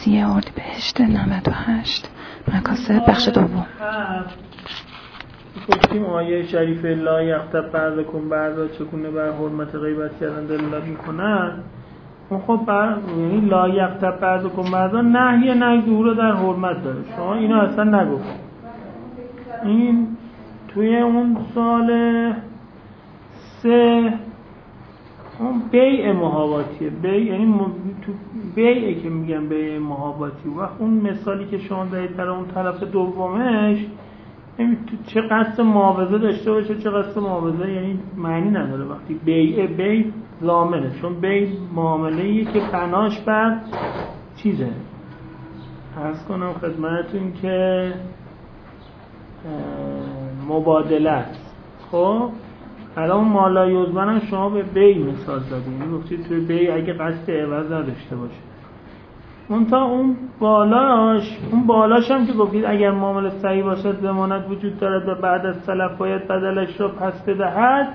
30 اردیبهشت 98 مکاسب بخش دوم. گفتیم آیه شریف لا یغتب بعضکم بعضا چگونه بر حرمت غیبت کردن دلالت میکنن. خب یعنی لا یغتب بعضکم بعضا نهی ظهور در حرمت داره. شما اینو اصلا نگفت. این توی اون سال 3 اون بیع محاباتیه. یعنی تو بیعه که میگن بیع محاباتی. و اون مثالی که شما دارید برای اون طرف دومش چه قصد معاوضه داشته باشه چه قصد معاوضه، یعنی معنی نداره وقتی بیع ضامنه، چون بیع معامله‌ایه که بناش بر چیزه. عرض کنم خدمتتون که مبادله است. خب الان مالا یوزمن شما به بیع مثال زدید، گفتید توی بیع اگه قصد عوض داشته باشه. اون بالاش هم که گفتید اگر معامله صحیح باشد ضمانت وجود دارد و بعد از تلف باید بدلش رو پس بدهد.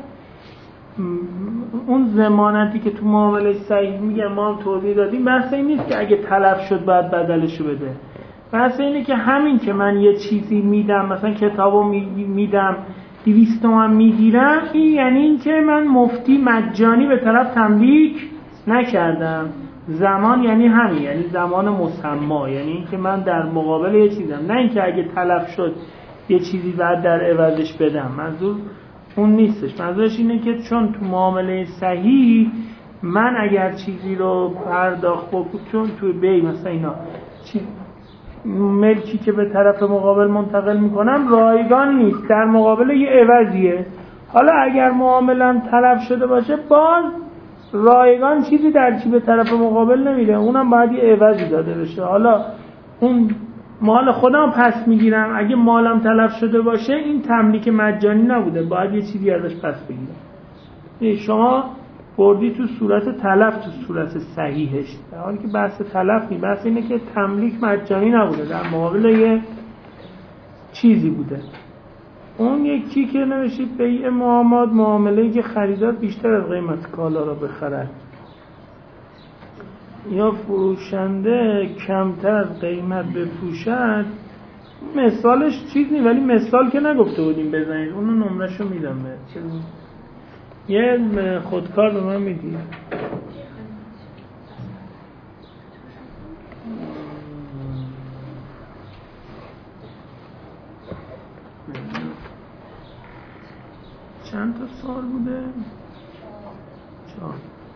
اون ضمانتی که تو معامله صحیح میگن ما هم توضیح دادیم، بحث این نیست که اگه تلف شد باید بدلش رو بده. بحث اینه که همین که من یه چیزی میدم، مثلا کتابو میدم 200 تومن میگیرم، این یعنی این که من مفتی مجانی به طرف تملیک نکردم. زمان یعنی همین، یعنی زمان مسما، یعنی این که من در مقابل یه چیزم، نه اینکه اگه تلف شد یه چیزی بعد در عوضش بدم. منظور اون نیستش. منظورش اینه که چون تو معامله صحیح من اگر چیزی رو پرداخت بکنم، چون تو بیع مثلا اینا ملکی که به طرف مقابل منتقل میکنم رایگان نیست، در مقابل یه عوضیه. حالا اگر معاملم تلف شده باشه باز رایگان چیزی در چی به طرف مقابل نمیده، اونم باید یه عوضی داده بشه. حالا اون مال خودم پس میگیرم، اگه مالم تلف شده باشه این تملیک مجانی نبوده، باید یه چیزی ازش پس بگیرم. شما بردی تو صورت تلف، تو صورت صحیحش، در حالی که بحث تلف نیست، بحث اینه که تملیک مجانی نبوده، در مقابل یه چیزی بوده. اون یکی که نوشید بیع معامله‌ای که خریدار بیشتر از قیمت کالا را بخرد یا فروشنده کمتر از قیمت بفروشد. مثالش چیز نیست، ولی مثال که نگفته بودیم بزنید، اونو نمرهشو میدم بهت. یه خودکار به من میدی؟ چند تا سال بوده؟ 4.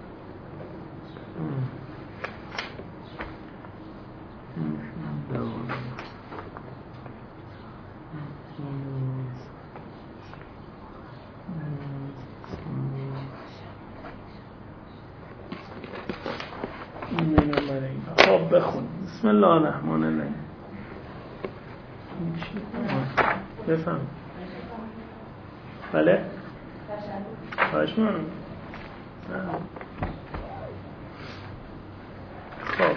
خب بخون. بسم الله الرحمن الرحیم. بفهم. بله؟ خواهش می‌کنم. خب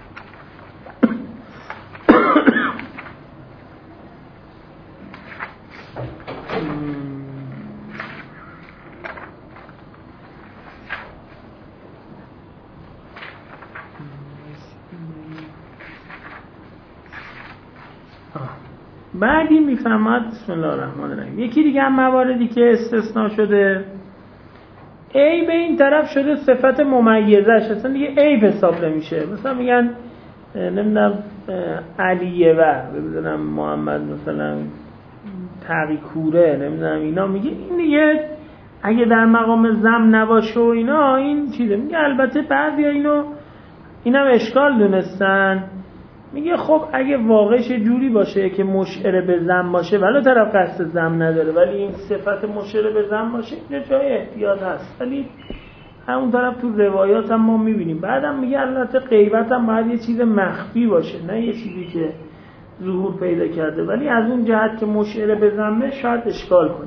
بعدی میفهمد. بسم الله الرحمن الرحیم. یکی دیگه هم مواردی که استثناء شده، عیب این طرف شده صفت ممیزش، اصلا دیگه عیب حساب نمیشه. مثلا میگن نمیدونم علیه و ببینم محمد مثلا تقی کوره نمیدونم اینا، میگه این دیگه اگه در مقام ذم نباشه و اینا این چیزه. میگه البته بعضیا اینم اشکال دونستن. میگه خب اگه واقعش جوری باشه که مشعر به ذم باشه ولی طرف قصد ذم نداره، ولی این صفت مشعر به ذم باشه، اینجا جای احتیاط هست. ولی همون طرف تو روایات هم ما میبینیم. بعدم میگه البته غیبت هم باید یه چیز مخفی باشه، نه یه چیزی که ظهور پیدا کرده، ولی از اون جهت که مشعر به ذمه شاید اشکال کنه.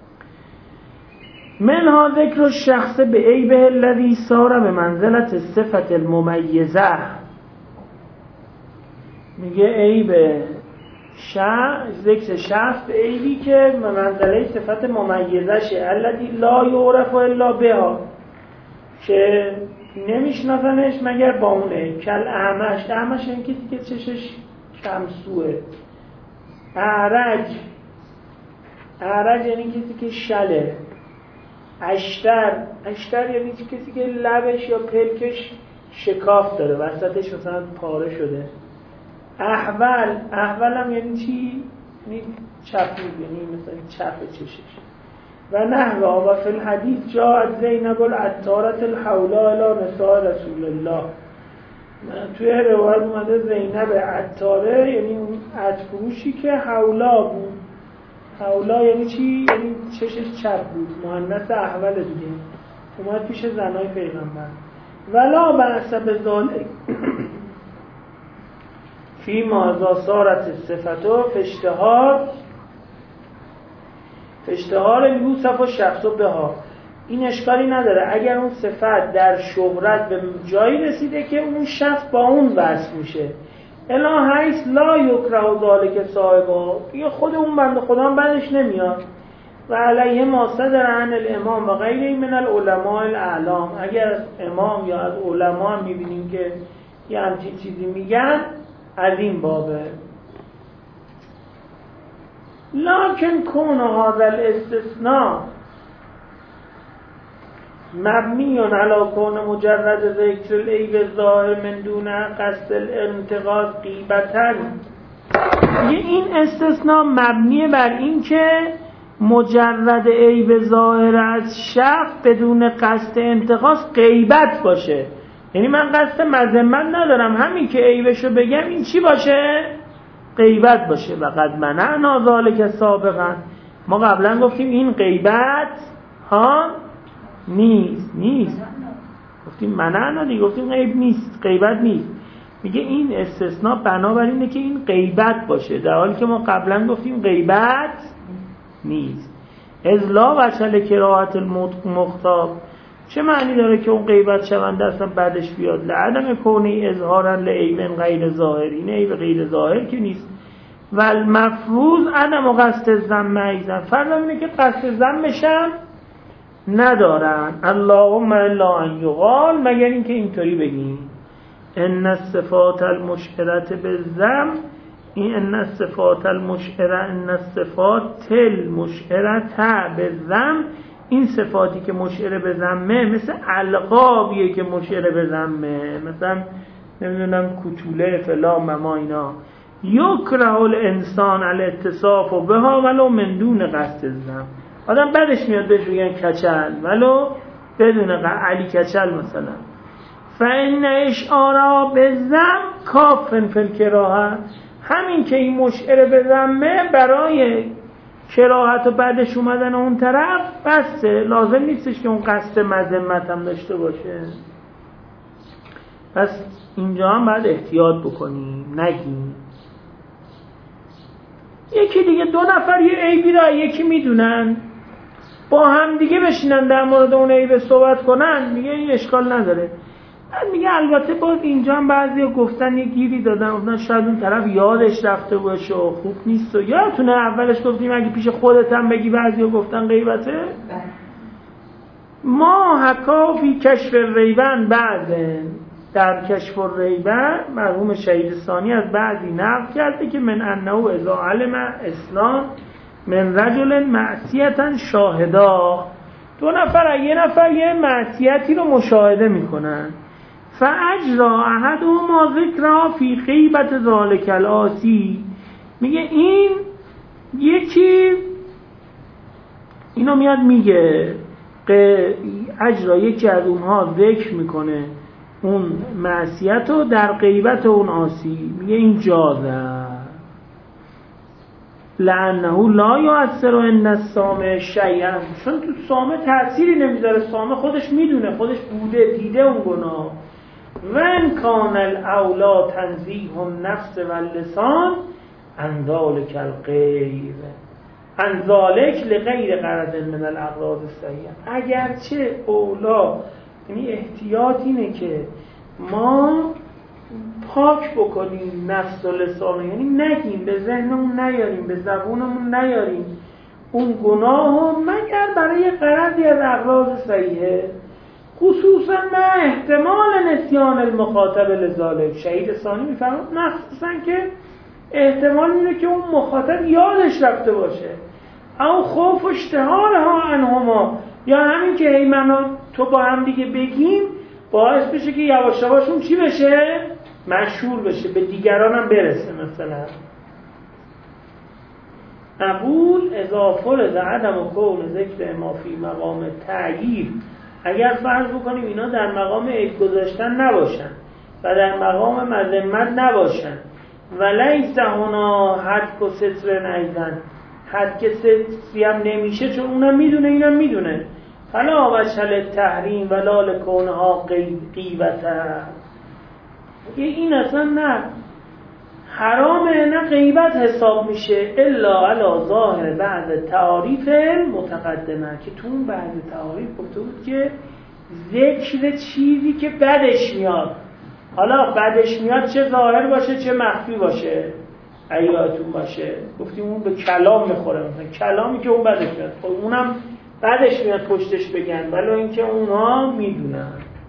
منها ذکر الشخص به عیبه الذی صار به منزلت صفت الممیزه. میگه عیب ذکر شخص به عیبی که منزله صفت ممیزه شه، الذی لا یعرف الا بها، که نمیشناسنش مگر با اونه. کل اعمش این کسی که چشش کمسوه. اعرج یعنی کسی که شله. اشتر یعنی کسی که لبش یا پلکش شکاف داره، وسطش مثلا پاره شده. احول هم یعنی چی؟ یعنی چپید، یعنی مثلا چپ چشش. و نحوه. و فی الحدیث جاءت زینب العطارة الحولا الی نساء رسول الله. توی روایت اومده زینب عطاره یعنی اون عطفروشی که حولا بود. حولا یعنی چی؟ یعنی چشش چپ بود، مؤنث احول دیگه. اومد پیش زنای پیغمبر. ولا بأس بذلک فی ما صارت صفتو فاشتهار یوسف و شخص بها. این اشکالی نداره اگر اون صفت در شهرت به جایی رسیده که اون شخص با اون وصف میشه. الا حیث لا یکره ذالک صاحبا، دیگه خود اون بنده خدا هم بعدش نمیاد. و علیه ما صدر عن الامام و غیره من العلماء الاعلام. اگر از امام یا از علما میبینیم که یه همچین چیزی میگن، از این بابه. لکن کون هذا الاستثناء مبنی علی کون مجرد ذکر العیب الظاهر من دون قصد الانتقاض غیبتاً. این استثناء مبنی بر این که مجرد عیب ظاهر از شخص بدون قصد انتقاض غیبت باشه. یعنی من قصد مذمت ندارم، همین که عیبشو بگم این چی باشه؟ غیبت باشه. و قد منعنا ذالک سابقا، ما قبلا گفتیم این غیبت نیست. گفتیم منعنا دیگه، گفتیم غیب نیست، غیبت نیست. میگه این استثناء بنابر اینه که این غیبت باشه، در حالی که ما قبلا گفتیم غیبت نیست. ازلا و چل کراهت المختاب، چه معنی داره که اون غیبت شونده اصلا بعدش بیاد؟ لعدم کونی اظهارا لعیب غیر ظاهر، این عیب غیر ظاهر که نیست. و المفروض عدم قصد ذم ایضا، فرض اینه که قصد ذمش هم ندارن. اللهم الا ان یقال، مگر اینکه اینطوری بگیم ان الصفات المشعرة بالذم، ان الصفات المشعرة بالذم، این صفاتی که مشعر به ذمه مثل القابیه که مشعر به ذمه، مثلا نمیدونم کوچوله فلان مما اینا. یکره الانسان الاتصاف بها ولو من دون قصد الذم، آدم بعدش میاد بهش بگن کچل ولو بدون علی کچل مثلا. فان اشعارا بالذم کافن فی الکراهه، همین که این مشعر به ذمه برای کراهت و بعدش اومدن اون طرف بسه، لازم نیستش که اون قصد مذمت هم داشته باشه. پس اینجا هم باید احتیاط بکنیم، نگیم. یکی دیگه دو نفر یه عیبی را یکی میدونن، با هم دیگه بشینن در مورد اون عیب صحبت کنن، میگه این اشکال نداره. بعد میگه البته باز اینجا هم بعضی گفتن یه گیری دادن شاید اون طرف یادش رفته باشه و خوب نیست. و یادتونه اولش گفتیم اگه پیش خودت هم بگی، بعضی گفتن غیبته. ما حکا فی کشف الریبن، بعد در کشف الریبن مرحوم شهید ثانی از بعضی نقل کرده که من انه اذا علم اسلام من رجل معصیتا شاهدا، دو نفر یه نفر یه معصیتی رو مشاهده میکنن، فاجرا احدهما ذکرها فی غیبت ذالک العاصی، میگه این یکی اینو میاد میگه اجرا، یکی از اونها ذکر میکنه اون معصیت رو در غیبت اون عاصی، میگه این جازه. لعنه لا یؤثر ان السامع شیئا، چون تو سامع تأثیری نمیذاره، سامع خودش میدونه، خودش بوده دیده اون گناه. وان کان الاولا تنزیه النفس واللسان عن ذلک الغیب، عن ذلک لغیر غرض من الاغراض السیئه. اگرچه اولا، یعنی احتیاط اینه که ما پاک بکنیم نفس و لسان، یعنی نگیم، به ذهنمون نیاریم، به زبونمون نیاریم اون گناه، مگر برای غرضی از اغراض صحیحه. خصوصا ما احتمال نسیان المخاطب لذالک. شهید ثانی میفهمد مخصوصا که احتمال اینه که اون مخاطب یادش رفته باشه، او خوف اشتهارها عنهما، یا همین که هی من تو با هم دیگه بگیم باعث بشه که یواش یواش اون چی بشه؟ مشهور بشه، به دیگران هم برسه. مثلا اقول اذا فرض عدم و کون ذکر ما فی مقام تعییر، اگر فرض بکنیم اینا در مقام عیب گذاشتن نباشن و در مقام مذمت نباشن، ولیس هنا حد و ستر نیزن، حد که ستری هم نمیشه چون اونم میدونه اینم میدونه، فلا وجه تحریم ولا لکونها غیبته، این اصلا نه حرامه نه غیبت حساب میشه، الا علی ظاهر بعد تعاریف متقدمه، که تو اون بعد تعاریف گفته بود که ذکر چیزی که بدش میاد. حالا بدش میاد چه ظاهر باشه چه مخفی باشه، ایاتون باشه، گفتیم اون به کلام میخوره، مثلا کلامی که اون بدش میاد، خب اونم بدش میاد پشتش بگن، ولی اینکه اونها میدونن.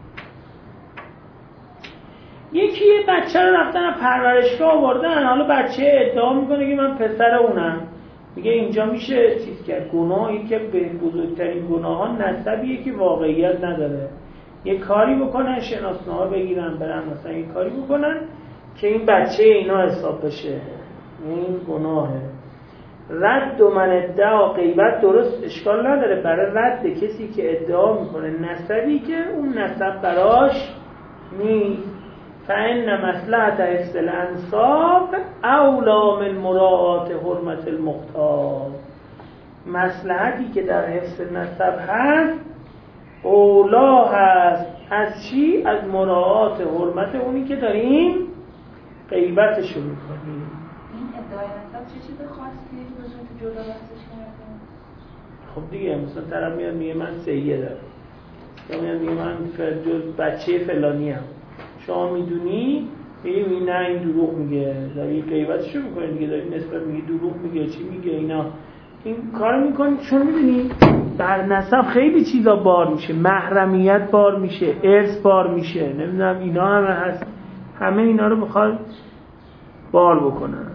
یکی بچه رو رفتن پرورشگاه آوردن، حالا بچه ادعا میکنه که من پسر اونم، میگه اینجا میشه چیز کرد. گناهی که به بزرگترین گناهان نسبیه که واقعیت نداره، یه کاری بکنن شناسنامه بگیرن برن مثلا یه کاری بکنن که این بچه اینا حساب بشه، این گناهه. رد و من ادعا غیبت درست اشکال نداره برای رد کسی که ادعا میکنه نسبی که اون نسب براش نیست. فإن مصلحت حفظ الانساب اولا من مراعات حرمت المختار، مصلحتی که در حفظ نسب هست اولا هست از چی؟ از مراعات حرمت اونی که داریم غیبتشو میکنیم. این ادعای نسب چه چیز خاصیه که بهشون تو جدا بحثش کردن؟ خب دیگه مثلا طرف میاد میگه من سیه دارم، یا میاد میگه من بچه فلانی هم، شما میدونی؟ میگه نه این دروغ میگه، داری غیبتشو میکنه دیگه، داری نسبت میگه دروغ میگه، چی میگه اینا، این کار میکنی چون میدونی در نسب خیلی چیزا بار میشه، محرمیت بار میشه، ارث بار میشه، نمیدونم اینا همه هست، همه اینا رو بخواد بار بکنن.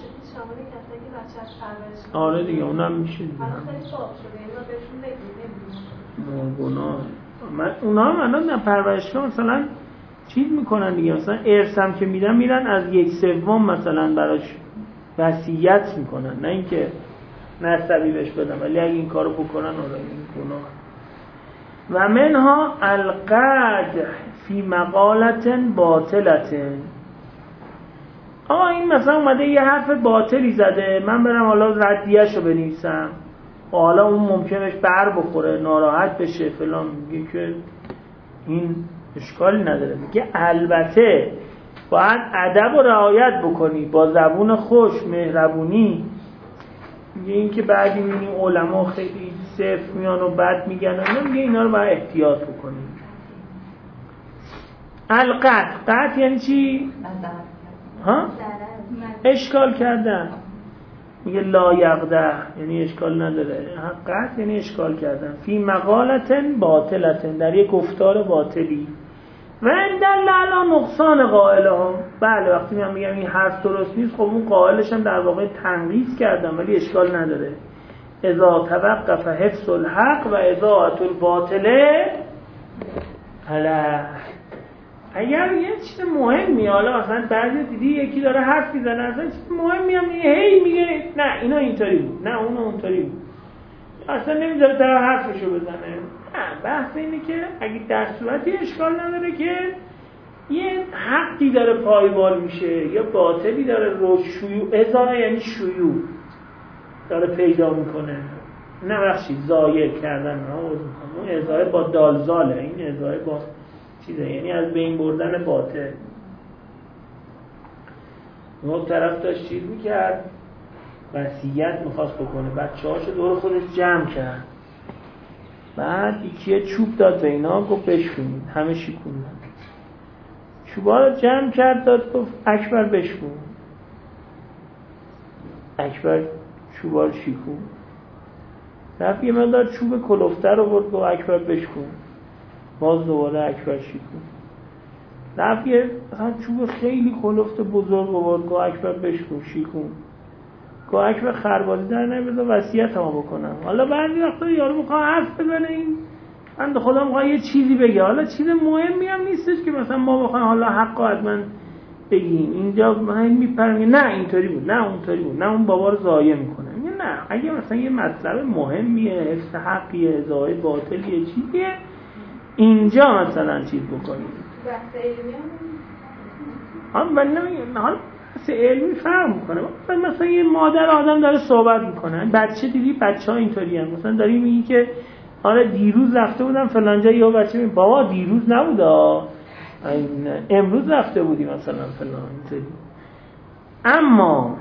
آره دیگه اونم میشه دیگه. گناه من اونا هم الان پرورشگاه مثلا چیز میکنن دیگه، مثلا ارث هم که میدن میرن از 1/3 مثلا براش وصیت میکنن، نه اینکه نسبی بهش بدن، ولی اگه این کارو بکنن آره این گناه. و منها القدح فی مقالت باطلت، این مثلا اومده یه حرف باطلی زده، من برم حالا ردیه‌شو بنویسم، حالا اون ممکنه بر بخوره ناراحت بشه فلان، میگه که این اشکالی نداره، میگه البته باید ادب و رعایت بکنی با زبون خوش مهربونی. میگه این که بعدی میبینی علما خیلی صرف میان و بد میگن، میگه اینا رو باید احتیاط بکنی. القطع یعنی چی؟ ها؟ اشکال کردن. میگه لا یقدح یعنی اشکال نداره، قطع یعنی اشکال کردن. فی مقالتن باطلتن، در یک گفتار باطلی. و این دل علی نقصان قائلهم، بله وقتی من میگم این حرف درست نیست، خب اون قائلش هم در واقع تنقیص کردم ولی اشکال نداره. اذا توقف حفظ الحق و اذاعة الباطل علیه. اگر یه چیز مهمی، حالا مثلا بعضی دیدی یکی داره حرف میزنه اصلا چیز مهمی هم میگه هی میگه نه اینا اینطوری بود، نه اون اونطوری بود، اصلا نمیذاره طرف حرفشو بزنه. نه، بحث اینه که اگه در صورتی اشکال نداره که یه حقی داره پایمال میشه یا باطلی داره رو شیوع، ازاره یعنی شیوع داره پیدا میکنه، نه بخشی زایه کردن، اون ازاره با دالزاله، این ازاره با چیزه، یعنی از بین بردن باطل. اون طرف داشت چیز میکرد، وصیت میخواست بکنه، بچه‌هاشو دور خودش جمع کرد، بعد یکی چوب داد به اینا، گفت بشکنید، همه شکوندن، چوبا رو جمع کرد داد، گفت اکبر بشکن. اکبر چوبا رو شکون، رفت یه مقدار چوب کلفته رو برد، گفت اکبر بشکن. باز دوباره اکبر شیکون رفت یه مثلا چوب خیلی کلفت بزرگ آورد، گفت اکبر بشکن شیکون، گفت اکبر خربازی در نمی‌ذار وصیت ما بکنم. حالا بعضی وقتا یارو میخواد حرف بزنه، این من خدا میخواد یه چیزی بگه، حالا چیز مهمی هم نیستش که مثلا ما بخوایم حالا حق حتما بگیم. اینجا من میپرم نه اینطوری بود، نه اونطوری بود، نه اون بابا رو ضایع میکنه. نه، اگه مثلا یه مطلب مهمیه، حفظ حقیه، ازای باطلیه، چیزیه، اینجا مثلا چیز بکنیم. بحث علمی هم ولی نمیگم حالا بحث علمی فرق میکنه. مثلا یه مادر آدم داره صحبت میکنه، بچه دیدی بچه‌ها اینطوری هم مثلا داری میگی که آره دیروز رفته بودم فلان جا، یا بچه میگه بابا دیروز نبودا، امروز رفته بودی مثلا فلان اینطوری. اما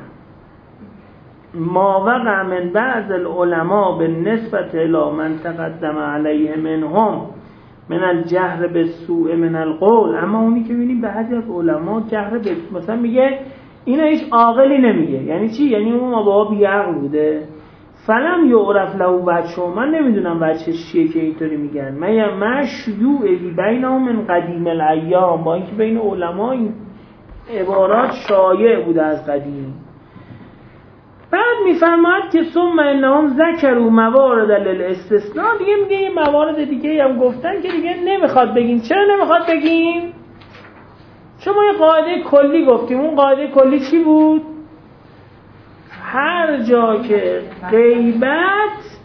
ما وقع من بعض العلماء بالنسبة الى من تقدم علیه منهم من الجهر بالسوء من القول، اما اونی که ببینیم بعضی از علما جهر به مثلا میگه اینا هیچ عاقلی نمیگه. یعنی چی؟ یعنی اون بابا بیعقل بوده، فلم یعرف له بچه، من نمیدونم بچه‌ش چیه که اینطوری میگن. من شیوعی بینهم من قدیم الایام، با اینکه بین علما این عبارات شایع بوده از قدیم. بعد میفرماد که ثم انهم ذکروا موارد للاستثناء، دیگه میگه یه موارد دیگه هم گفتن که دیگه نمیخواد بگیم. چرا نمیخواد بگیم؟ شما یه قاعده کلی گفتیم، اون قاعده کلی چی بود؟ هر جا که غیبت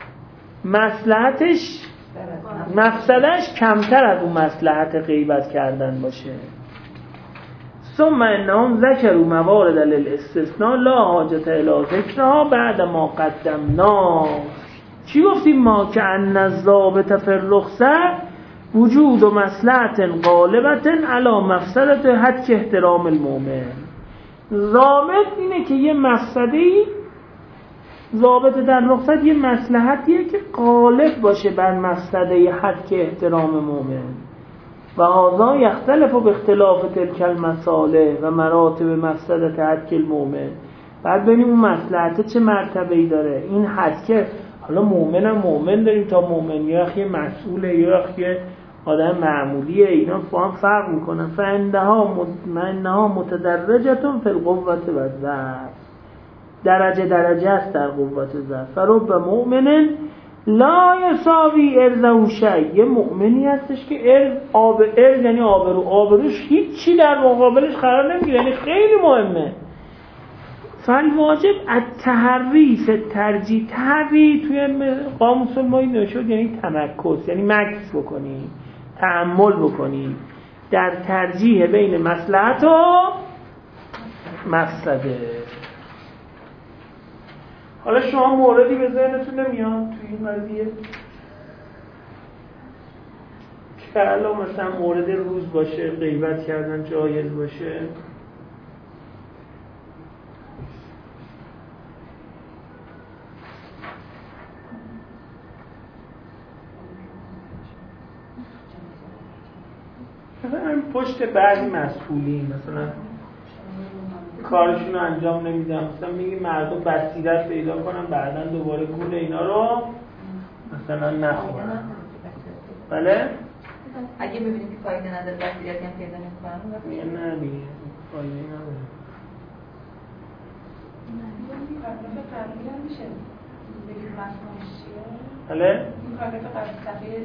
مصلحتش مفسدش کمتر از اون مصلحت غیبت کردن باشه. ثم انهم ذکروا موارد للاستثناء لا حاجت الی ذکرها بعد ما قدمنا. چی گفتیم ما؟ که ان الضابط فی الرخصه وجود و مصلحت غالبت علی مفسدت حد که احترام المؤمن. ضابط اینه که یه مفسدی، ضابط در رخصت یه مصلحتیه که غالب باشه بر مفسده حد که احترام مؤمن. و هذا یختلف باختلاف تلک المصالح و مراتب مفسدت حد که المؤمن. بعد ببینیم اون مصلحت چه مرتبه‌ای داره. این حد که حالا مؤمن داریم تا مؤمن، یا اخی مسئوله، یا اخی آدم معمولیه، اینا با هم فرق میکنن. فانها متدرجتون فی القوة و الضعف، درجه است در قوت و ضعف. فرب مؤمن لا یساوی ارزه شیء، یه مؤمنی هستش که ارز یعنی آبروش هیچی در مقابلش قرار نمیگیره، یعنی خیلی مهمه. فالواجب التحری فی الترجیح، تحری توی قاموس ما این نشد یعنی تمرکز، یعنی مکث بکنی، تأمل بکنی در ترجیح بین مصلحت و مفسده. حالا شما موردی به ذهنتون نمیاد توی این قضیه که الان مثلا مورد روز باشه غیبت کردن جایز باشه؟ مثلا پشت بعضی مسئولین مثلا کارشون رو انجام نمیدن، مثلا میگی مردم بصیرت پیدا کنن بعدن دوباره گول اینا رو مثلا نخورن. بله؟ اگه ببینیم که فایده نداره بصیرتی هم پیدا نمیکنن میگه نه دیگه فایده نداره. این پاراگراف قبلی هم میشه بگید مفهومش چیه؟ بله؟ این پاراگراف قبلی صفحه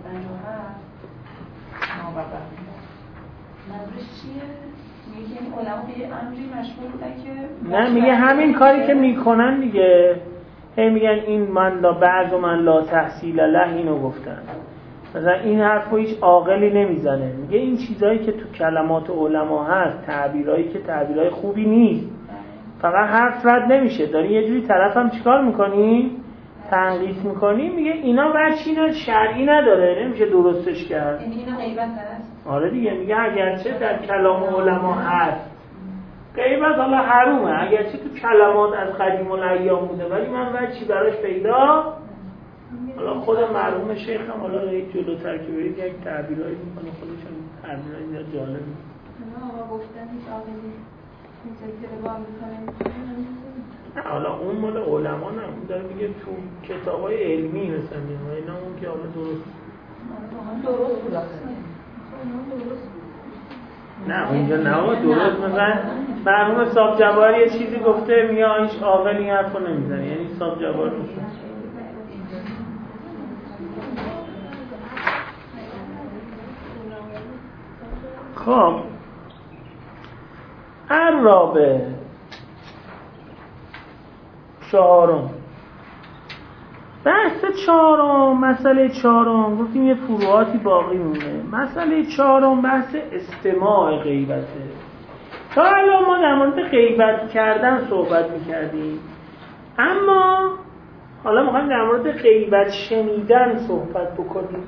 357 منظورش چیه؟ میگه این علما به یه امری مشغول بودن که نه میگه همین کاری که میکنن دیگه، هی میگن این من لا بعض و من لا تحصیل له، اینو گفتن. مثلا این حرفو هیچ عاقلی نمیزنه. میگه این چیزایی که تو کلمات علما هست، تعبیرایی که تعبیرای خوبی نیست، فقط حرف رد نمیشه، داری یه جوری طرف هم چیکار میکنی؟ تنقیص میکنی. میگه اینا وجهی شرعی نداره، نمیشه درستش کرد. یعنی اینا غیبت هست. آره دیگه، میگه اگرچه در کلام علما هست غیبت، حالا حرومه، اگرچه تو کلمات از قدیم الایام بوده، ولی من وجهی براش پیدا. حالا خود مرحوم شیخ هم حالا یک جلوتر که برید یک تعبیرایی میکنه، خودشون تعبیرایی زیاد جالب ما گفتن هیچ عاقلی اینطوری که رو میکنه. حالا اون مال علما نه، اون داره میگه تو کتابای علمی مثلا اینا، اون که حالا درست درست بود. نه اونجا نه درست. مثلا مرحوم صاحب جواری یه چیزی گفته میگه هیچ عاقل این حرفو نمیزنه، یعنی صاحب جوار میشه. خب الرابع چهارم، بحث چهارم، مسئله چهارم گفتیم یه فروعاتی باقی مونه. مسئله چهارم بحث استماع غیبته. تا الان ما در مورد غیبت کردن صحبت میکردیم، اما حالا میخوایم در مورد غیبت شنیدن صحبت بکنیم.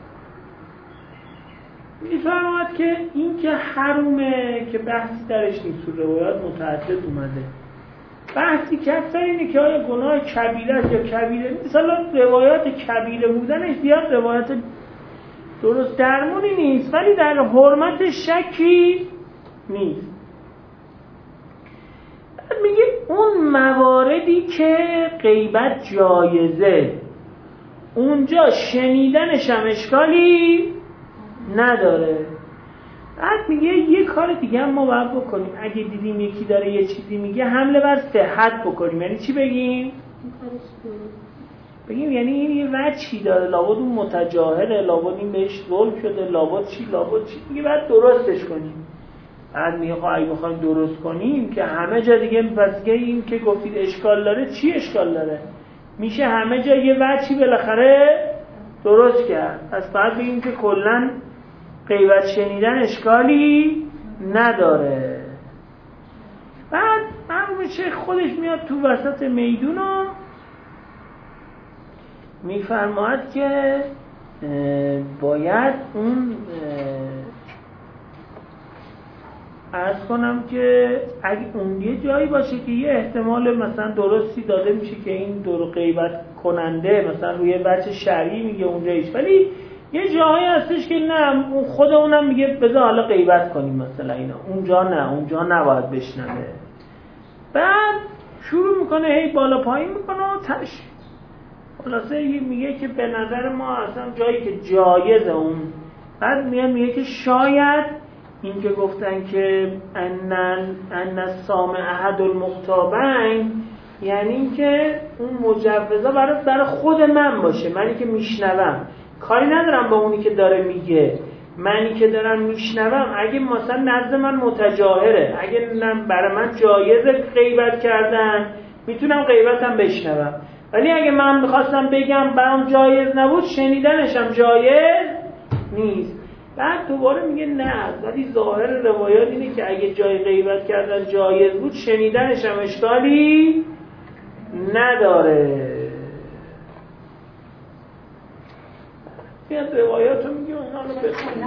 میفرماید که این که حرومه که بحثی درش نیست، تو روایات متعدد اومده. بحثی که اکثر اینه که آیا گناه کبیره است یا کبیره. مثلا روایات کبیره بودنش زیاد روایات درست درمونی نیست، ولی در حرمت شکی نیست. میگه اون مواردی که غیبت جایزه اونجا شنیدنش هم اشکالی نداره. بعد میگه یه کار دیگه هم ما باید بکنیم، اگه دیدیم یکی داره یه چیزی میگه حمله بر صحت بکنیم. یعنی چی بگیم؟ بگیم یعنی این یه وجهی داره، لابد اون متجاهله، لابد این بهش ظلم شده، لابد چی میگه بعد درستش کنیم. بعد میگه خب اگه بخوایم درست کنیم که همه جا دیگه پس این که گفتید اشکال داره، چی اشکال داره؟ میشه همه جا یه وجهی بالاخره درست کرد. پس بعد بگیم که کلاً غیبت شنیدن اشکالی نداره. بعد مرحوم شیخ خودش میاد تو وسط میدون و میفرماید که باید اون عرض کنم که اگه اون یه جایی باشه که یه احتمال مثلا درستی داده میشه که این دور غیبت کننده مثلا روی بچه شرعی میگه اونجایش، ولی یه جایی هستش که نه خود اونم میگه بذار حالا غیبت کنیم مثلا اینا، اونجا نه، اونجا نباید بشنوه. بعد شروع میکنه هی بالا پایین میکنه و خلاصه میگه که به نظر ما اصلا جایی که جایزه اون. بعد میگه که شاید این که گفتن که ان السامع احد المغتابین، یعنی این که اون مجوزه برای خود من باشه، منی که میشنوم، کاری ندارم با اونی که داره میگه، منی که دارم میشنوم اگه مثلا نزد من متجاهره، اگه برای من جایزه غیبت کردن، میتونم غیبتم بشنوم، ولی اگه من میخواستم بگم برام جایز نبود، شنیدنشم جایز نیست. بعد دوباره میگه نه، ولی ظاهر روایات اینه که اگه جای غیبت کردن جایز بود، شنیدنشم اشکالی نداره. میاد روایات رو میگه اونا رو بخونیم.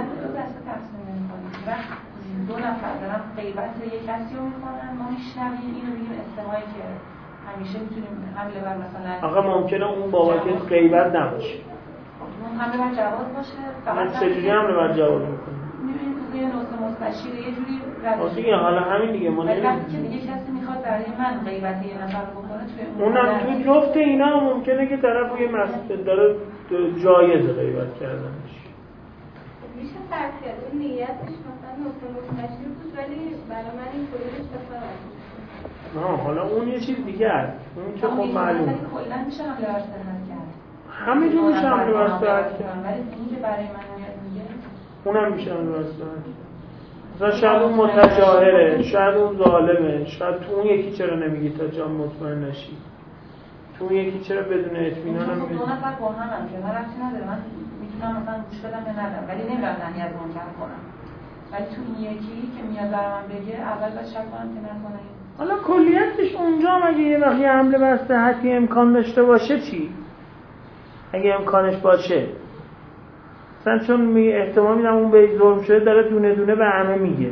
دو نفر دارن غیبت یه کسی رو میکنن، ما میشنویم اینو میگیم استماعی که همیشه میتونیم حمله بر مثلا آقا ممکنه اون بابت غیبت نباشه، اون حمله بر جواز باشه. من چجوری حمله بر جواز میکنم؟ میبینید تو یه نسخه مستشیره یه جوری روش حالا همین دیگه ما وقتی که دیگه کسی میخواد برای من غیبت یه نفر بکنه توی اونم تو جفت اینا ممکنه که طرف روی مسئله داره جایز غیبت کردنش. میشه فرض کرد اون نیتش مثلا نسخه مستشیر بود ولی برای من این کلیش بسار نه حالا اون یه چیز دیگه است، اون که خب معلومه کلا میشه حمله بر صحت کرد، همینجور میشه حمله بر صحت کرد، ولی این که برای من میگه اونم میشه حمله بر صحت کرد. مثلا شاید اون متجاهره، شاید اون ظالمه، شاید تو اون یکی چرا نمیگی تا جان مطمئن نشی، تو اون یکی چرا بدون اطمینان هم دو نفر با هم که من ربطی نداره، من میتونم مثلا گوش بدم یا ندم، ولی نمیرم نهی از منکر کنم، ولی تو این یکی که میاد برای من بگه اول باید شک کنم که نکنه. حالا کلیتش اونجا اگه یه وقتی حمله بر صحتی امکان داشته باشه چی؟ اگه امکانش باشه مثلا چون احتمال میدم اون به ظلم شده داره دونه دونه به همه میگه.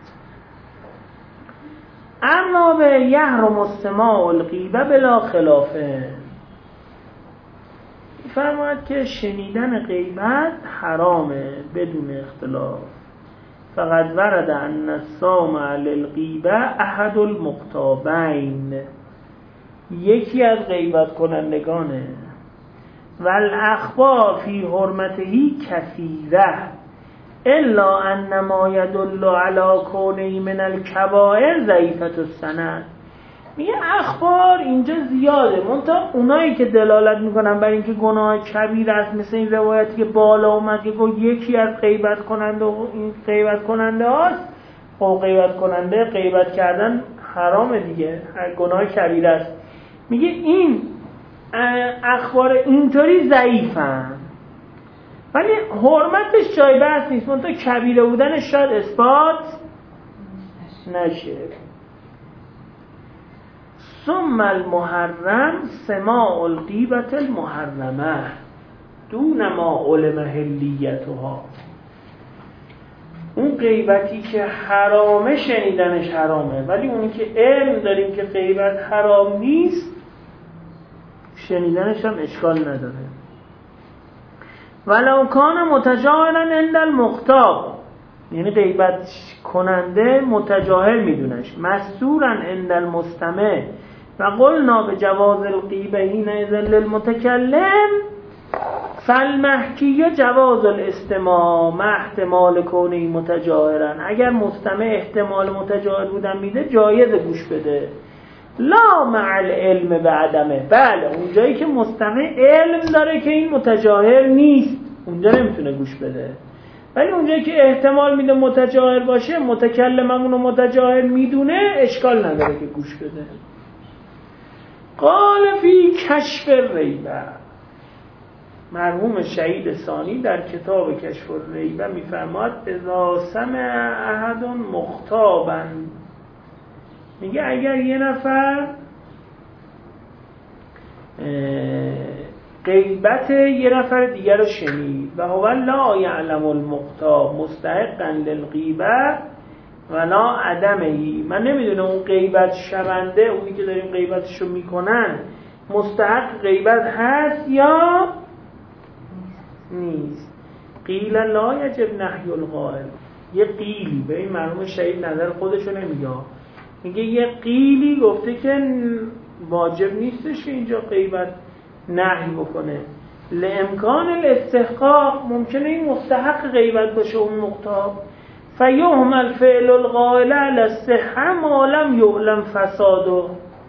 اما به یحرم استماع الغیبه بلا خلافه، فرماید که شنیدن غیبت حرامه بدون اختلاف. فقط ورد ان السامع للغیبه احد المغتابین، یکی از غیبت کنندگانه. والاخبار فی حرمتهی کثیره الا ان ما يدل علی کونه من الکبائر ضعیفة السند. میگه اخبار اینجا زیاده، منتها اونایی که دلالت میکنن بر اینکه گناه کبیر است، مثل این روایتی که بالا اومد که یکی از غیبت کننده و این غیبت کننده هاست، و غیبت کننده غیبت کردن حرامه دیگه، گناه کبیر است. میگه این اخبار اینطوری ضعیفن، ولی حرمتش جای بحث نیست، منتها کبیره بودنش شاید اثبات نشه. ثم المحرم سماع الغیبة المحرمه دون ما علم حلیتها. اون غیبتی که حرامه شنیدنش حرامه، ولی اونی که علم داریم که غیبت حرام نیست شنیدنش هم اشکال نداره. ولو کان متجاهلا عند المختاب، یعنی غیبت کننده متجاهل میدونش، مستورا عند المستمع و قلنا به جواز الغیبه حینئذ للمتکلم فالمحکی جواز الاستماع مع احتمال کونه متجاهرا. اگر مستمع احتمال متجاهر بودن میده جایز گوش بده، لا مع العلم بعدمه. بله اونجایی که مستمع علم داره که این متجاهر نیست اونجا نمیتونه گوش بده، ولی اونجایی که احتمال میده متجاهر باشه، متکلم همونو متجاهر میدونه، اشکال نداره که گوش بده. قال فی کشف الریبه، مرحوم شهید ثانی در کتاب کشف الریبه میفرماد اذا سمع احد مخطابا، میگه اگر یه نفر غیبت یه نفر دیگر رو شنید و هو لا یعلم المخطاب مستحقا للغیبه ولا عدمهی، من نمیدونه اون غیبت شونده، اونی که داریم غیبتش رو میکنن مستحق غیبت هست یا نیست. قیل لا یجب نهی القائل، یه قیلی به این مرحوم شهید نظر خودشو نمیگه، میگه یه قیلی گفته که واجب نیستش که اینجا غیبت نهی بکنه، لامکان الاستحقاق، ممکنه این مستحق غیبت باشه اون مخاطب، فیهمل فعل القائل علی الصحه ما لم یعلم فساده.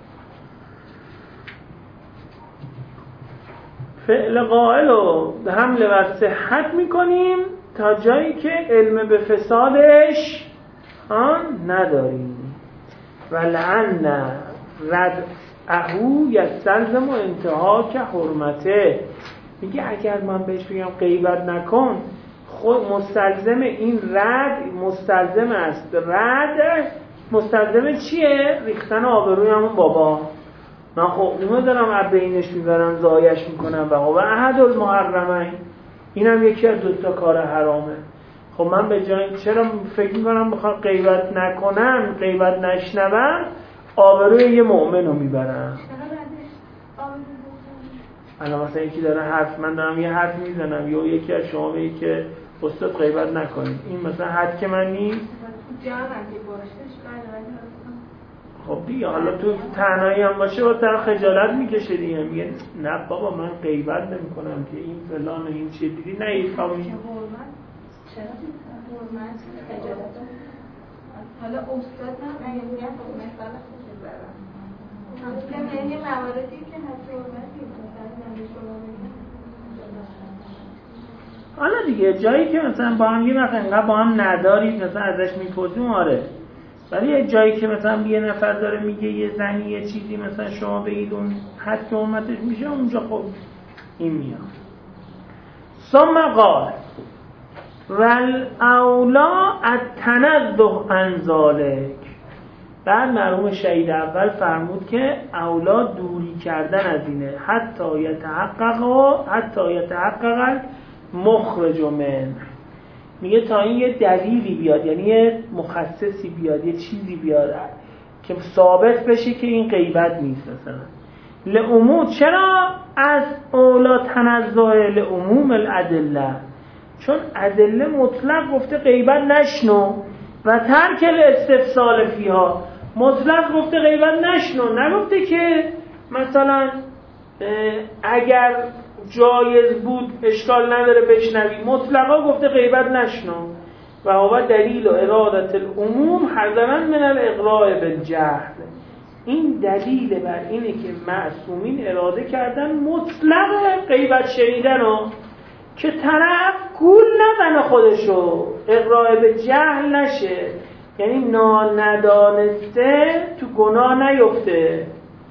فعل قائل رو حمل بر صحت میکنیم تا جایی که علم به فسادش نداریم. ولعن ردعهو یستلزم و انتهاک حرمته، میگه اگر من بهش بگم غیبت نکن، خود مستلزم این رد مستلزم است. رد مستلزم چیه؟ ریختن آبروی همون بابا. من خب اونو دارم عبینش میبرم زایش میکنم و خب احد المحرمین، اینم یکی از دوتا کار حرامه. خب من به جای چرا فکر میکنم بخوام غیبت نکنم، غیبت نشنوم، آبروی یه مؤمن رو میبرم. الان مثلا یکی داره حرف، من دارم یه حرف میزنم یا یکی از شما بگه که استاد غیبت نکنید، این مثلا حد که من نیست. خب دیگه حالا تو تنهایی هم باشه با طرف خجالت میکشه دیگه، میگه نه بابا من غیبت نمیکنم که این فلان این چه دیدی، نه این کامی چرا حرمت خجالت. حالا استاد هم میگه خب مثلا خوب برام مثلا یه مواردی که حتی حرمتی حالا دیگه جایی که مثلا با هم یه وقت انقدر با هم ندارید مثلا ازش میپرسیم آره، ولی یه جایی که مثلا یه نفر داره میگه یه زنی یه چیزی مثلا شما بگید اون حد که امتش میشه، اونجا خب این میاد. ثم قال والاولا التنزه عن ذلک، بعد مرحوم شهید اول فرمود که اولا دوری کردن از اینه، حتی یتحقق مخرج من، میگه تا این یه دلیلی بیاد، یعنی یه مخصصی بیاد، یه چیزی بیاد که ثابت بشه که این غیبت نیست. مثلا لعموم، چرا از اولا تنزه لعموم الادله، چون ادله مطلق گفته غیبت نشنو و ترک الاستفسال فیها، مطلق گفته غیبت نشنو، نگفته که مثلا اگر جایز بود اشکال نداره بشنوی، مطلقا گفته غیبت نشنو. و هو دلیل و ارادت العموم حذرا من الاغراء بالجهل. این دلیل بر اینه که معصومین اراده کردن مطلق غیبت شنیدن که طرف گول نزنه خودشو، اغراء به جهل نشه، یعنی ندانسته تو گناه نیفته.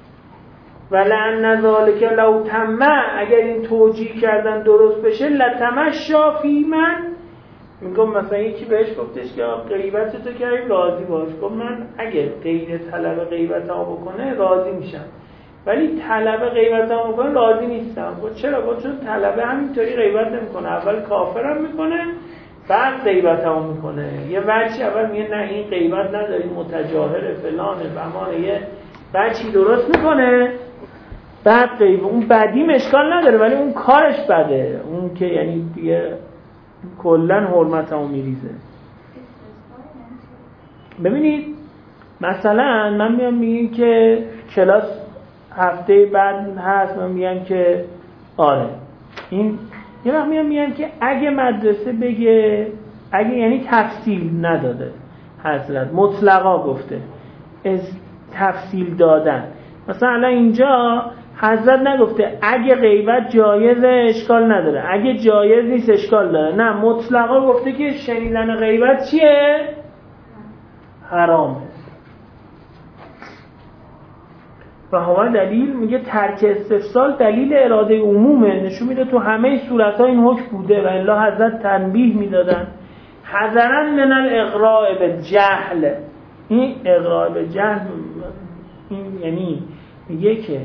ولعن ذالک لو تم، اگر این توجیه کردن درست بشه، لتمشا فی من، میگم مثلا یکی بهش گفتش که غیبت تو کردی راضی باش، گفت من اگه غیر طلب غیبت ها بکنه راضی میشم، ولی طلب غیبت ها بکنه راضی نیستم. گفت چرا؟ گفت چون طلبه همینطوری غیبت نمیکنه، اول کافرم میکنه بعد غیبت ها میکنه. یه وجهی اول میگه نه این غیبت نداری، متجاهر فلانه بمانه، یه وجهی درست میکنه بعد غیبت. اون بدیم اشکال نداره ولی اون کارش بده، اون که یعنی دیگه کلن حرمت همون میریزه. ببینید مثلا من میام میگم که کلاس هفته بعد هست، من میگم که آره این یه وقت میگم که اگه مدرسه بگه، اگه یعنی تفصیل نداده حضرت، مطلقا گفته از تفصیل دادن. مثلا الان اینجا حضرت نگفته اگه غیبت جایزه اشکال نداره، اگه جایز نیست اشکال داره، نه مطلقا گفته که شنیدن غیبت چیه؟ حرامه. و هوا دلیل میگه ترک استفسال دلیل اراده عمومه، نشون میده تو همه صورت‌ها این حکم بوده و الا حضرت تنبیه میدادن حذرا من الاغراء بالجهل. این اغراء بالجهل این یعنی میگه که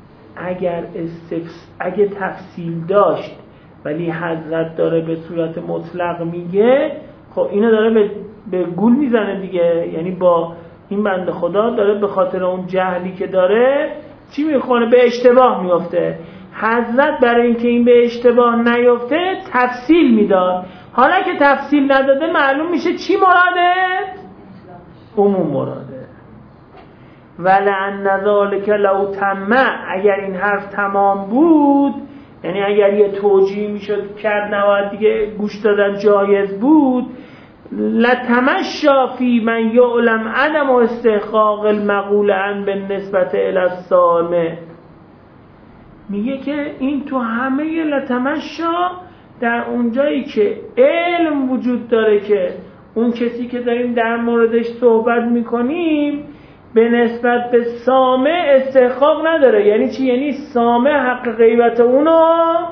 اگه تفصیل داشت ولی حضرت داره به صورت مطلق میگه، خب اینو داره به گول میزنه دیگه، یعنی با این بنده خدا داره به خاطر اون جهلی که داره چی میخونه؟ به اشتباه میفته. حضرت برای اینکه این به اشتباه نیفته تفصیل میداد، حالا که تفصیل نداده معلوم میشه چی مراده؟ عموم مراده. ولعن ذالک لو تم، اگر این حرف تمام بود، یعنی اگر یه توجیه میشد کرد نباید دیگه گوش دادن جایز بود، لتمشا فی من یعلم عدم استحقاق المقول عن بالنسبت الی السامع. میگه که این تو همه لتمشا در اونجایی که علم وجود داره که اون کسی که داریم در موردش صحبت میکنیم به نسبت به سامع استحقاق نداره. یعنی چی؟ یعنی سامع حق غیبت اونو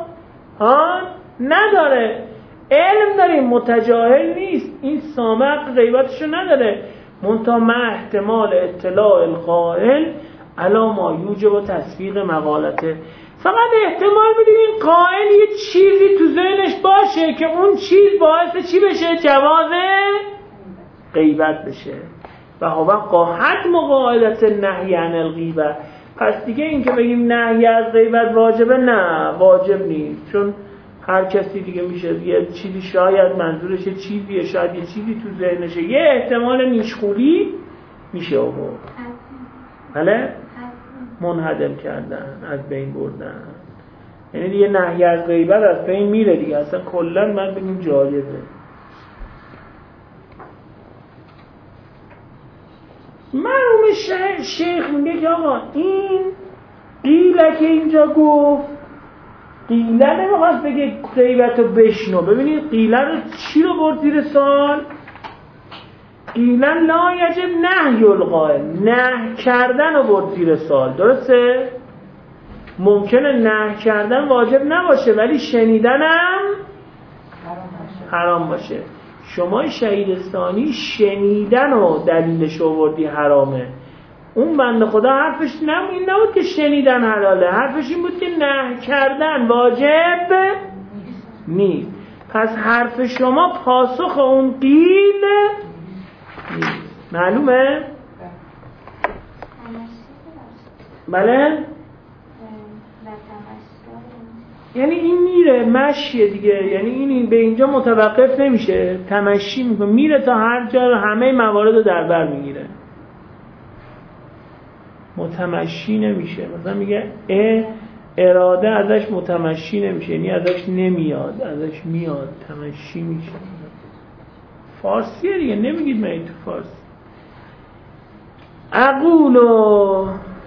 نداره، علم داریم متجاهل نیست، این سامع حق غیبتشو نداره، منتها مع احتمال اطلاع القائل علی ما یوجب تصدیق مقالته. فقط احتمال میدیم این قائل یه چیزی تو ذهنش باشه که اون چیز باعث چی بشه؟ جواز غیبت بشه. و هو قاحت مقاعدت نهی عن الغیبه. پس دیگه این که بگیم نهی از غیبت واجبه، نه واجب نیست، چون هر کسی دیگه میشه یه چیزی، شاید منظورش یه چیزیه، شاید یه چیزی تو ذهنشه، یه احتمال نیشخولی میشه آورد. بله؟ منهدم کردن، از بین بردن، یعنی دیگه نهی از غیبت از بین میره دیگه، اصلا کلن من بگیم جایزه. مرحوم شیخ میگه که آقا این قیله که اینجا گفت، قیله نمیخواست بگه غیبت رو بشنو. ببینید قیله رو چی رو برد زیر سوال؟ قیله لا یجب نهی القائل، نه کردن رو برد زیر سوال. درسته؟ ممکنه نه کردن واجب نباشه ولی شنیدنم حرام باشه. شما شهیدستانی شنیدن و دلیلش آوردی حرامه، اون بنده خدا حرفش این نبود که شنیدن حلاله، حرفش این بود که نه کردن واجب نیست. پس حرف شما پاسخ اون قیل نیست. معلومه؟ بله؟ یعنی این میره مشیه دیگه، یعنی این به اینجا متوقف نمیشه، تمشی میکنه، میره تا هر جا، همه موارد رو در بر میگیره، متمشی نمیشه. مثلا میگه اراده ازش متمشی نمیشه، یعنی ازش نمیاد، ازش میاد، تمشی میشه. فارسیه دیگه، نمیگید من این تو فارسی. اقولو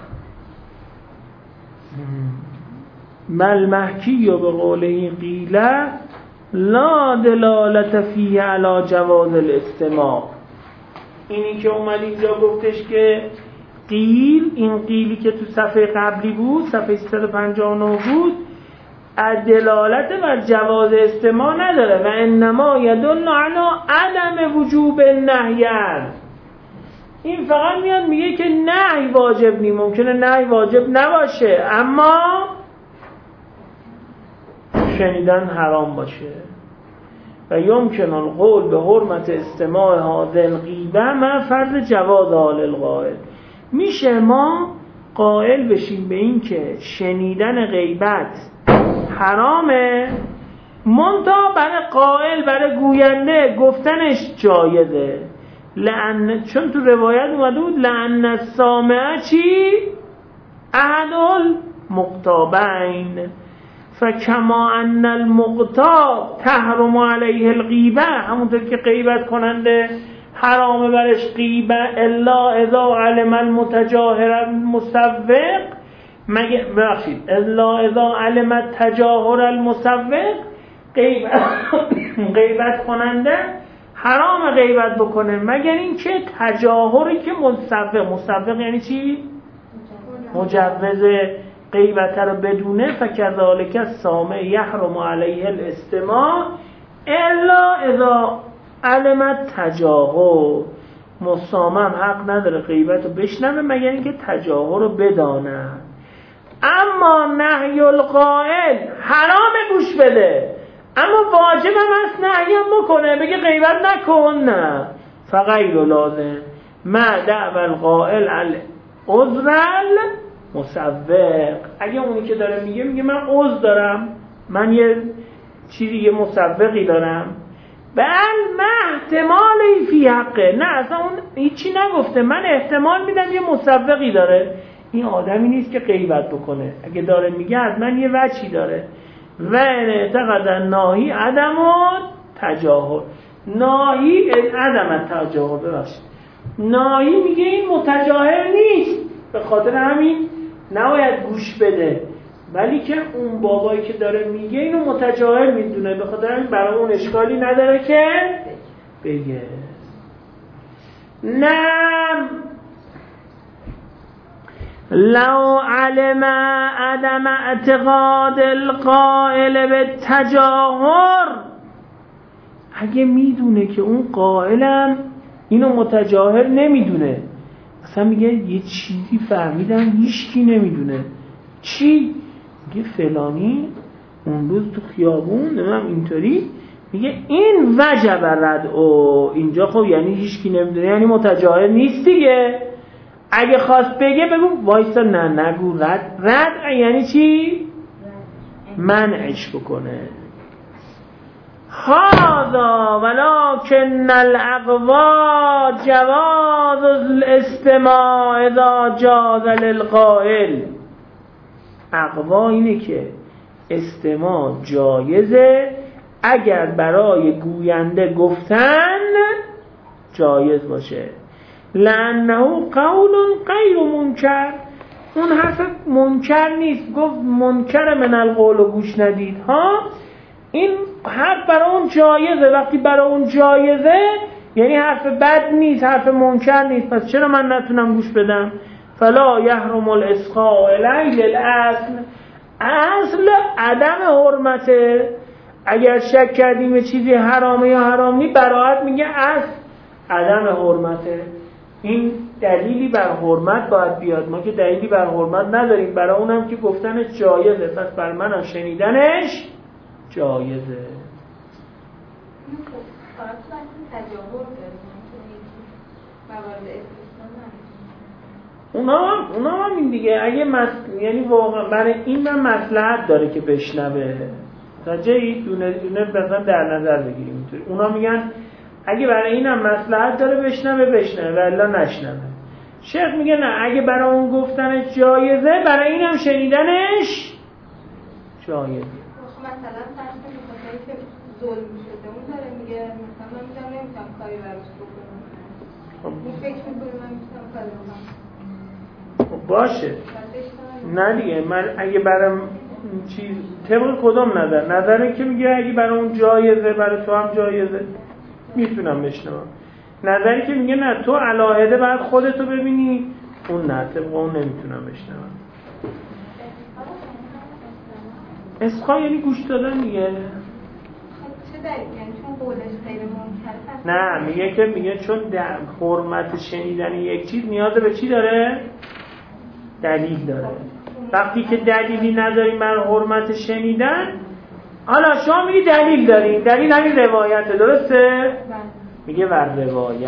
ملمحکی و به قوله قیله لا دلالت فیه علی جواز الاستماع. اینی که اومد اینجا گفتش که قیل، این قیلی که تو صفحه قبلی بود، صفحه 359 بود، دلالت بر جواز استماع نداره و انما یدل علی عدم وجوب النهی. این فقط میاد میگه که نهی واجب نی، ممکنه نهی واجب نباشه اما شنیدن حرام باشه. و یمکن القول به حرمت استماع هذا الغیبه مع فرض جواز حال القائل. میشه ما قائل بشیم به این که شنیدن غیبت حرامه، منتها برای قائل، برای گوینده گفتنش جایزه. چون تو روایت اومده بود لأن السامع چی؟ احد المقتابین فکما ان المقتاب تحرم علیه الغیبه، همونطور که غیبت کننده حرامه برش غیبه الا اذا علم المتجاهر المسوق، مگه ببخشید الا اذا علم التجاهر المسوق، غیبت کننده حرام غیبت بکنه مگر این که تجاهری که مسوق یعنی چی؟ مجوز غیبت رو بدونه. فکذالک السامع یحرم علیه الاستماع الا اذا علم التجاهر، مسامع حق نداره غیبت رو بشنوه مگر اینکه تجاهر رو بدانه. اما نهی القائل حرام گوش بده، اما واجب هم هست نهی هم بکنه، بگه غیبت نکن، نه فغیر لازم ما دعو القائل عذر المسوق. اگه اونی که داره میگه من عذر دارم، من یه چیزی یه مسوقی دارم، بل ما احتمالی فی حقه، نه اصلا اون هیچی نگفته، من احتمال میدم یه مسوقی داره، این آدمی نیست که غیبت بکنه، اگه داره میگه از من یه وجهی داره. و اعتقد ناهی عدم تجاهر، ناهی عدم تجاهر، ببخشید ناهی میگه این متجاهر نیست، به خاطر همین نباید گوش بده، ولی که اون بابایی که داره میگه اینو متجاهل میدونه، به خاطر همین برای اون اشکالی نداره که بگه. نم لو علم عدم اعتقاد القائل به تجاهر، اگه میدونه که اون قائلم اینو متجاهر نمیدونه، مثلا میگه یه چیزی فهمیدم هیچکی نمیدونه، چی؟ میگه فلانی اون روز تو خیابون نمیم اینطوری، میگه این وجب ردعو، اینجا خب یعنی هیچکی نمیدونه، یعنی متجاهر نیست دیگه. اگه خواست بگه بگو وایسا، نه نگو، رد یعنی چی؟ منعش بکنه. هذا ولكن الاقوا جواز الاستماع اذا جاز للقائل. اقوا اینه که استماع جایزه اگر برای گوینده گفتن جایز باشه. لانه قول غیر منکر، اون حرف منکر نیست، گفت منکر من القول و گوش ندید ها، این حرف برای اون جایزه. وقتی برای اون جایزه یعنی حرف بد نیست، حرف منکر نیست، پس چرا من نتونم گوش بدم؟ فلا یحرم الاسقاء الیه الاصل، اصل عدم حرمته. اگر شک کردیم چیزی حرامه یا حرام نیست، براحت میگه اصل عدم حرمته. این دلیلی بر حرمت باید بیاد، ما که دلیلی بر حرمت نداریم، برای اونم که گفتنش جایزه، پس بر منم شنیدنش جایزه. اونا هم این دیگه، اگه یعنی واقعا برای این من مصلحت داره که بشنوه، تجهی دونه دونه مثلا در نظر بگیریم اینطوری. اونا میگن اگه برای اینم مصلحت داره بشنوه والا نشنوه. شیخ میگه نه، اگه برای اون گفتنش جایزه، برای اینم شنیدنش جایزه. مثلا فرض کنید کسایی که ظلم شده اون داره میگه مثلا من میگم نمیتونم کاری براش بکنم. این فکر میکنم من میتونم کاری بکنم. خب باشه. نه دیگه من اگه برام چیز طبق کدام نظره که میگه اگه برای اون جایزه برای تو هم جایزه میتونم بشنوم. نظری که میگه نه تو علاهده بعد خودتو ببینی اون نه طبق اون نمیتونم بشنوم. اسقا یعنی گوش دادن دیگه. چه دلیل یعنی چون قولش غیر ممکنه؟ نه میگه چون حرمت شنیدن یک چیز نیاز به چی داره؟ دلیل داره. وقتی که دلیلی نداریم بر حرمت شنیدن، حالا شما میگی دلیل داریم، دلیل همین روایته، درسته؟ میگه ور روایت.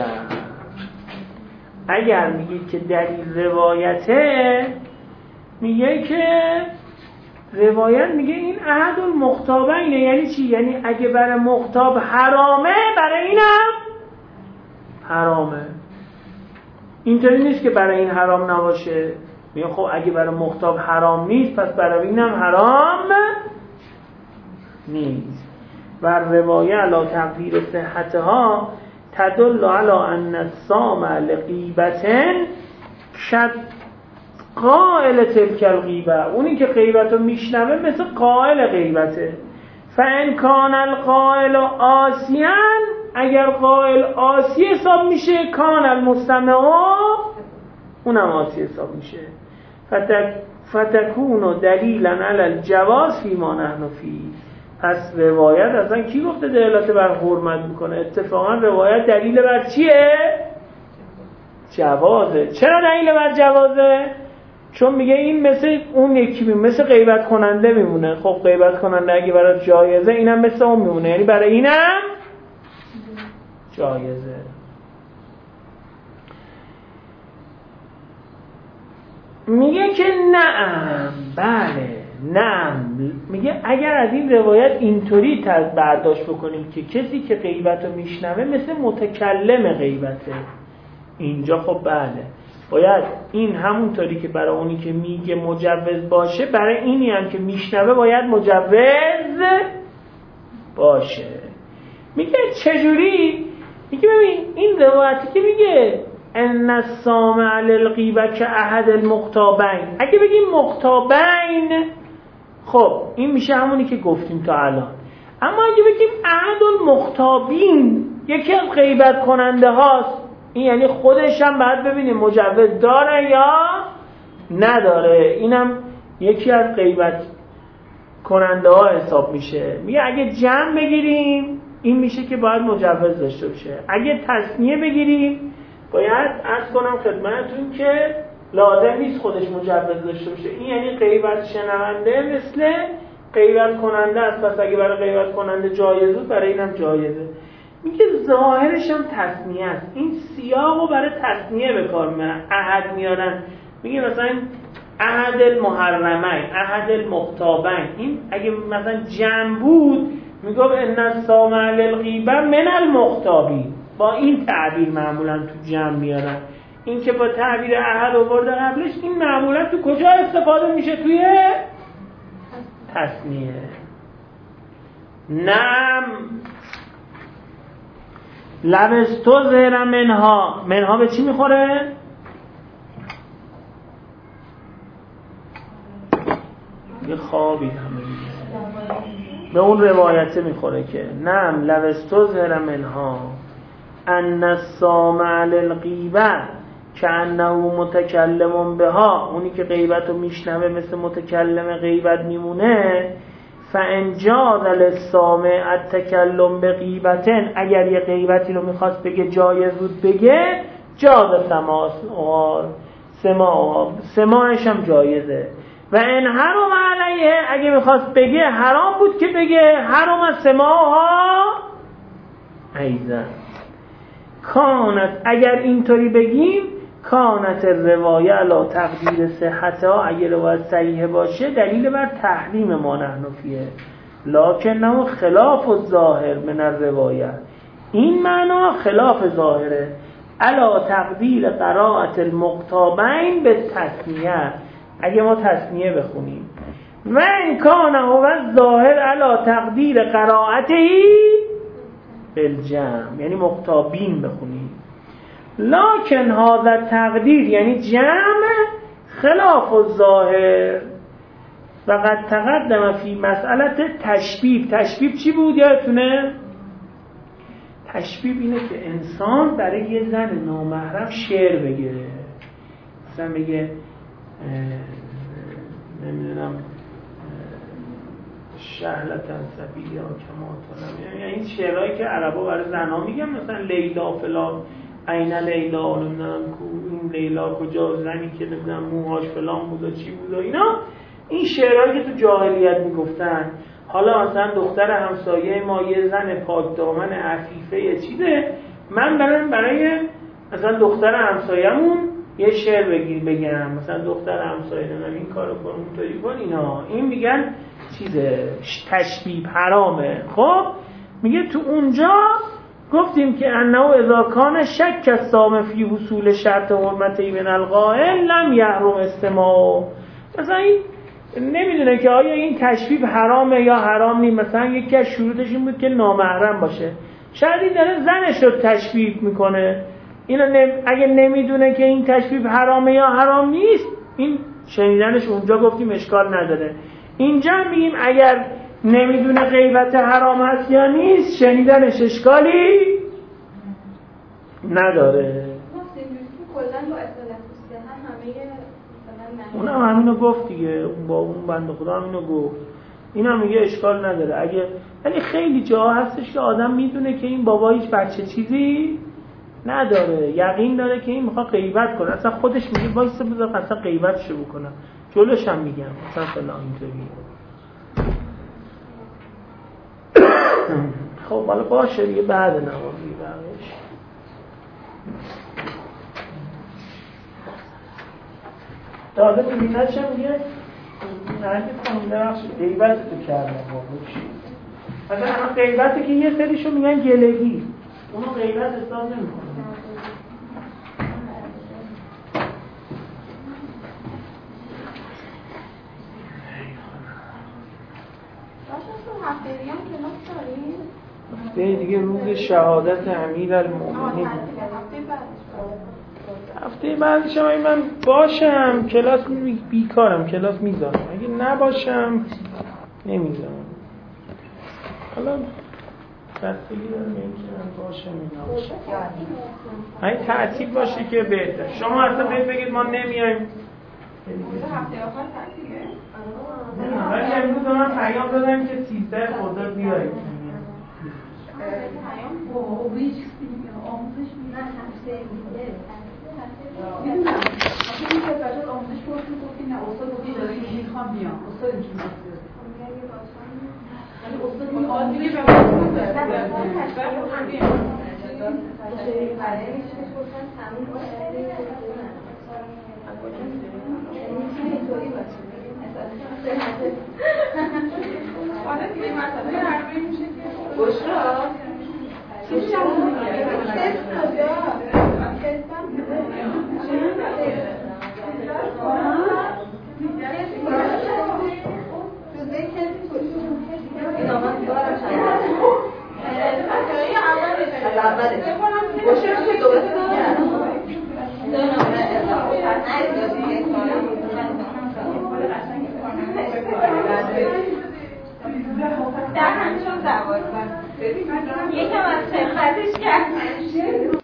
اگر میگید که دلیل روایته، میگه که روایت میگه این احد المختابینه. یعنی چی؟ یعنی اگه برای مختاب حرامه برای اینم حرامه. اینطوری نیست که برای این حرام نباشه. میگه خب اگه برای مختاب حرام نیست پس برای اینم حرام نیست. و روایه علی تقدیر صحتها تدل علی ان السامع لغیبتن شد قائل تلک الغیبه. اونی که غیبتو میشنوه مثل قائل غیبته. فان کان القائل آسیان، اگر قائل آسی حساب میشه کان المستمع اونم آسی حساب میشه. فتکون دلیلا علی الجواز فیما نحن فیه. پس روایت اصلا کی گفته دلالت بر حرمت میکنه؟ اتفاقا روایت دلیل بر چیه؟ جوازه. چرا دلیل بر جوازه؟ چون میگه این مثل اون یکی مثل غیبت کننده میمونه. خب غیبت کننده اگه برای جایزه اینم مثل اون میمونه، یعنی برای اینم جایزه. میگه که نعم، بله نعم. میگه اگر از این روایت اینطوری برداشت بکنیم که کسی که غیبت رو میشنوه مثل متکلم غیبته، اینجا خب بله باید این همونطوری که برای اونی که میگه مجوز باشه، برای اینی هم که میشنوه باید مجوز باشه. میگه چجوری؟ میگه ببین این روایتی که میگه ان السامع للغیبه که احد المختابین، اگه بگیم مختابین خب این میشه همونی که گفتیم تا الان. اما اگه بگیم احد المختابین، یکی از غیبت کننده هاست، این یعنی خودش هم باید ببینیم مجوز داره یا نداره. اینم یکی از غیبت کننده ها حساب میشه. میگه اگه جمع بگیریم این میشه که باید مجوز داشته باشه. اگه تثنیه بگیریم باید عرض کنم خدمتتون که لازم نیست خودش مجوز داشته باشه. این یعنی غیبت شنونده مثل غیبت کننده است. پس اگه برای غیبت کننده جایز بود برای اینم جایزه. میگه ظاهرش هم تثنیه است. این سیاقو برای تثنیه به کار میبرن، احد میارن. میگه مثلا احد المحرمین، احد المختابین. این اگه مثلا جمع بود میگه ان السامع للغیبه من المختابین. با این تعبیر معمولا تو جمع میارن. این که با تعبیر احد آورده قبلش، این معمولا تو کجا استفاده میشه؟ توی تثنیه. نعم لبستو زهر منها. منها به چی میخوره؟ یه خوابی همه به اون روایته میخوره که نعم لبستو زهر منها ان السامع للغیبه کأنه متکلم بها. اونی که غیبتو میشنوه مثل متکلم غیبت میمونه. فان جاز للسامع التکلم بغیبتن، اگر یه غیبتی رو میخواست بگه جایز بود بگه، جاز سماعش هم جایزه. و ان حرم علیه، اگه میخواست بگه حرام بود که بگه حرم سماعها ایضا. کانت، اگر اینطوری بگیم کانت روایه علی تقدیر صحتها، اگر روایت صحیح باشه دلیل بر تحریم ما نحن فیه، لکنه خلاف الظاهر من الروایه. این معنا خلاف ظاهره. علی تقدیر قراءت المقتابین به تثنیه، اگه ما تثنیه بخونیم و ان کان هو ظاهر علی تقدیر قرائته بالجمع، یعنی مقتابین بخونید. لکن هذا تقدیر یعنی جمع خلاف الظاهر. فقط تقدم فی مسئله تشبیب. تشبیب چی بود یادتونه؟ تشبیب اینه که انسان برای یه زن نامحرم شعر بگه، مثلا بگه نمیدونم شهلتن سبیل یا کماتانم، یعنی این شعرهایی که عربا برای زنها میگن، مثلا لیلا فلان عین لیلا، نمیدونم این لیلا کجا، زنی که نمیدونم موهاش فلان بود چی بود و اینا. این شعرهایی که تو جاهلیت میگفتن. حالا مثلا دختر همسایه ما یه زن پاک دامن عفیفه چیده، من برای مثلا دختر همسایه‌مون یه شعر بگم، مثلا دختر همسایه نمیدونم این کارو کن اونطوری کن اینا. این میگن چیزه تشبیه حرامه. خب میگه تو اونجا گفتیم که انه اذا کان شک الصام فی حصول شرط حرمتی من القائل لم یحرم استماع. مثلا این نمیدونه که آیا این تشبیه حرامه یا حرام نیست. مثلا یکی از شروطش این بود که نامحرم باشه. شاید این داره زنش رو تشبیه میکنه. اینو اگه نمیدونه که این تشبیه حرامه یا حرام نیست، این شنیدنش اونجا گفتیم اشکال نداره. اینجا میگیم اگر نمیدونه غیبت حرام هست یا نیست، شنیدنش اشکالی نداره. اون هم همینو گفت دیگه، با اون بنده خدا همینو گفت. این هم میگه اشکال نداره. اگه یعنی خیلی جاها هستش که آدم میدونه که این بابا هیچ بچه چیزی نداره، یقین داره که این میخواد غیبت کنه، اصلا خودش میگه وایسا بذار اصلا غیبتشو بکنم، جلوش هم میگم مثلا فلان اینطوری. خب حالا باشه دیگه بعد نمازی بقیش. داده ببینش هم میگه نرگه کنونده بخشی غیبت تو کردم مثلا اما غیبتی که یه سریشو میگن گلگی، اونو غیبت حساب نمی کنه. هفته دیگه روز شهادت امیرالمومنین. هفته بعدش هم من باشم کلاس بیکارم، کلاس میذارم، اگه نباشم نمیذارم. حالا بستگی دارم اینکه من باشم یا نباشم. اگه تعطیل باشه که بهتر. شما اصلا بگید ما نمیایم. هفته آخر تعطیله؟ ولی امروز به من پیام دادن که 13 خرداد بیایید. پیام با هیچ آموزش میرن هفته دیگه. میدونم آخه این که بچه آموزش گفتی نه استاد گفتی داره که میخوام بیام. استاد اینجور مسئله ولی استاد این آدمیه به من آره دیگه مسئله حرفی میشه که بشرا چیزی هم در همچون زبان یکم از خفتش کرد